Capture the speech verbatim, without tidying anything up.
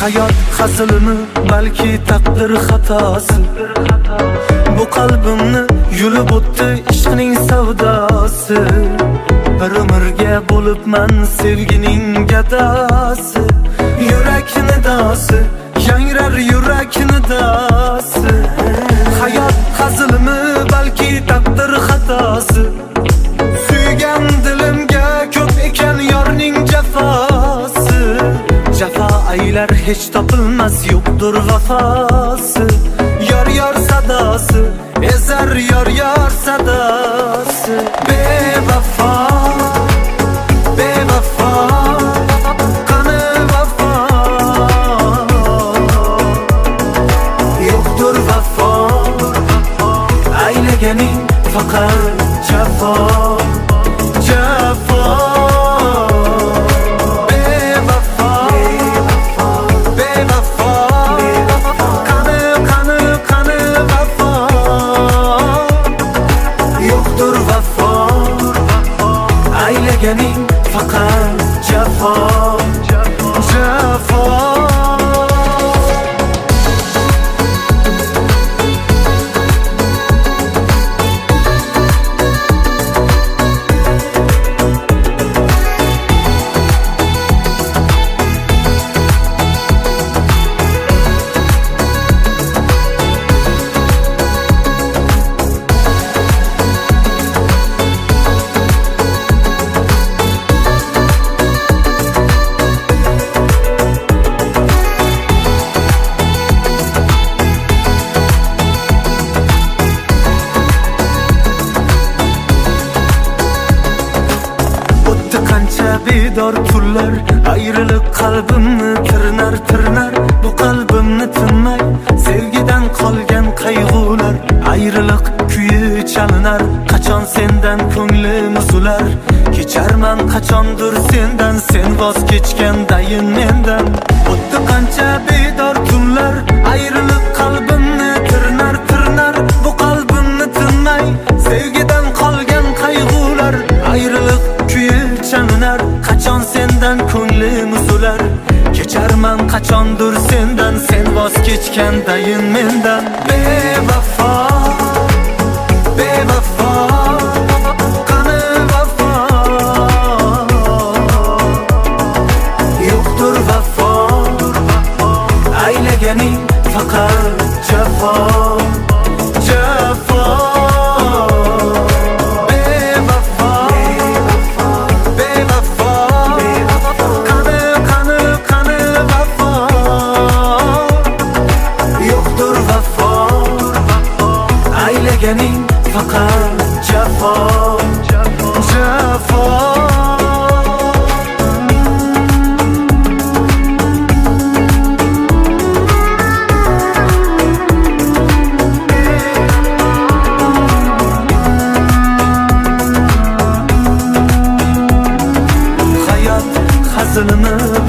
Hayot hazilimi, balki taqdir xatosi. Bu qalbimni yulib o'tdi ishqning savdosi. Bir umrga bo'libman sevgining gadosi. Yurak nidosi, yangrar yurak nidosi. Hayot hazilimi, balki taqdir xatosi. Suygan dilimga ko'p ekan yorning jafosi. Jafo aylar hech topilmas, yo'qdir vafosi. Yor yor sadosi, ezar yor yor sadosi. Bevafo, bevafo, qani vafo. Yo'qdir vafo, aylaganing faqat jafo, jafo. Aylaganing faqat jafo, jafo. Bedor tunlar ayrılık qalbimni tirnar tirnar. Bu qalbimni tinmay sevgidan qolgan qayg'ular. Ayrılık kuyi chalinar, qachon sendan ko'nglim uzular. Kecharman qachondir sendan, sen voz kechgandayin mendan. O'tdi qancha bedor tunlar, ayrılık qalbimni tirnar tirnar. Bu qalbimni tinmay sevgidan qolgan qayg'ular. Ayrılık kuyi chalinar, qachon sendan ko'nglim uzular. Kecharman qachondir sendan, sen voz kechgandayin mendan. Bevafo, bevafo, qani vafo. Yo'qdir vafo, aylaganing faqat jafo, jafo. Aylaganing faqat jafo, jafo. Hayot hazilimi,